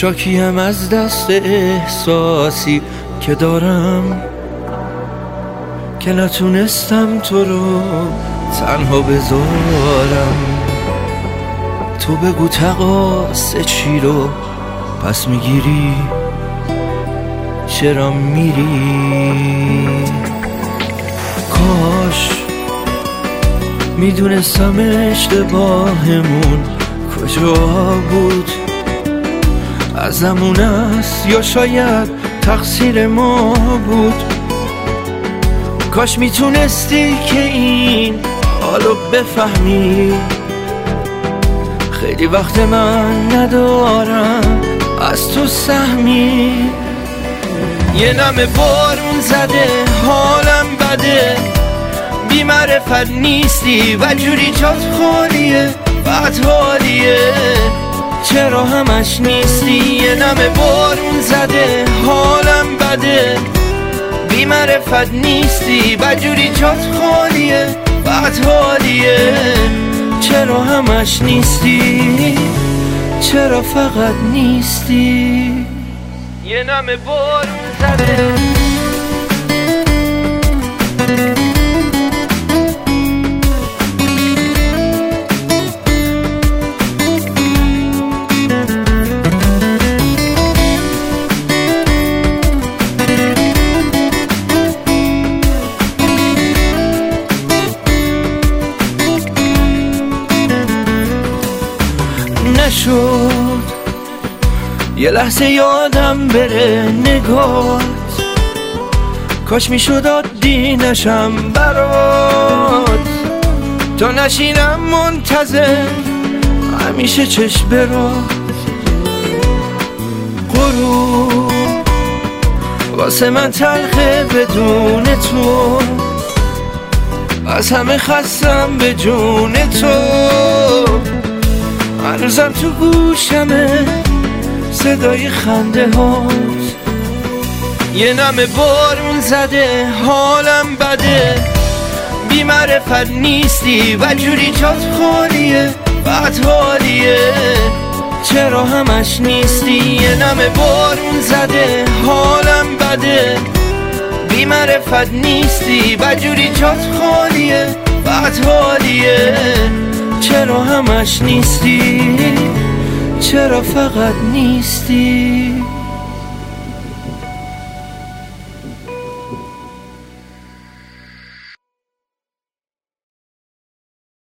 شاکیم از دست احساسی که دارم، که نتونستم تو رو تنها بذارم. تو بگو تقاص چی رو پس میگیری، چرا میری؟ کاش میدونستم اشتباهمون کجا بود، ازمون است یا شاید تقصیر ما بود. کاش میتونستی که این حالو بفهمی، خیلی وقت من ندارم از تو سهمی. یه نمه بارون زده حالم بده، بی معرفت نیستی و جوری جات خالیه، بد حالیه، چرا همش نیستی؟ یه نمه بارون زده حالم بده، بی معرفت نیستی و جوری جات خالیه، بد حالیه، چرا همش نیستی؟ چرا فقط نیستی؟ یه نمه بارون زده. نشد یه لحظه یادم بره نگات، کاش میشد عادی نشم برات، تا نشینم منتظر همیشه چشم برات. غروب واسه من تلخه بدون تو، از همه خستم به جون تو، هنوزم تو گوشمه صدای خنده هات. یه نمه بارون زده حالم بده، بی معرفت نیستی و جوری جات خالیه، بد حالیه، چرا همش نیستی؟ یه نمه بارون زده حالم بده، بی معرفت نیستی و جوری جات خالیه، بد حالیه، چرا همش نیستی؟ چرا فقط نیستی؟